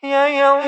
Я ел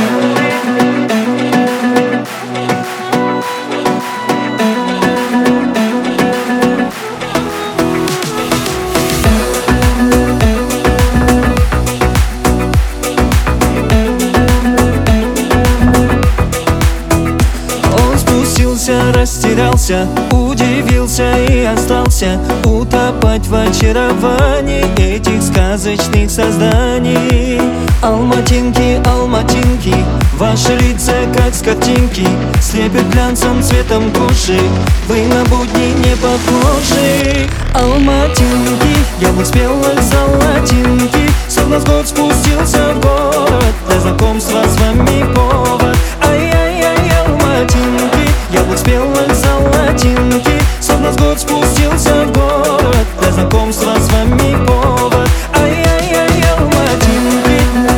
Он спустился, растерялся, удивился и остался утопать в очаровании этих сказочных созданий. Алматинки, алматинки, ваши лица как с картинки, слепят глянцем цветом кожи, вы на будни не похожи. Алматинки, яблок спелых золотинки, словно с год спустился в город, для знакомства с вами повод. Ай-яй-яй, алматинки, яблок спелых золотинки, словно с год спустился в город, для знакомства с вами повод. Ай-яй-яй, алматинки.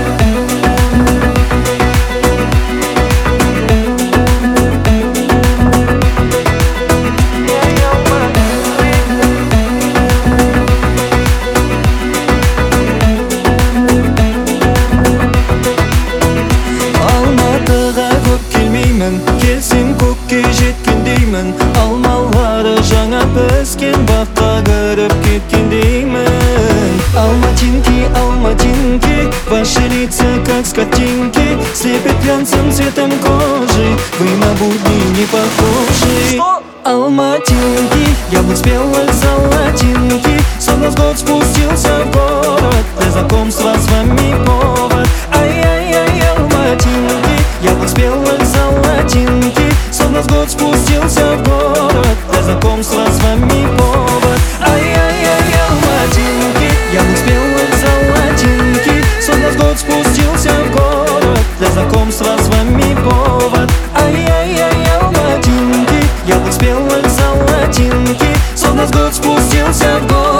Алматыға көп келмеймін, келсем көкке жеткен деймін. Алмалары жаңа піскен, баққа кіріп кеткен деймін. Алматинки, алматинки, ваши лица как с картинки, слепят глянцем цветом кожи, вы на будни не похожи. Алматинки, яблок спелых золотинки, словно с год спустился в город, для знакомства с вами повод. Ай-яй-яй, алматинки, яблок спелых золотинки, словно с год спустился в город, для знакомства с вами повод. Ай-яй-яй, алматинки, яблок спелых золотинки, словно с год спустился в город, для знакомства с вами повод. Ай-яй-яй, алматинки, яблок спелых золотинки, словно с год спустился в город.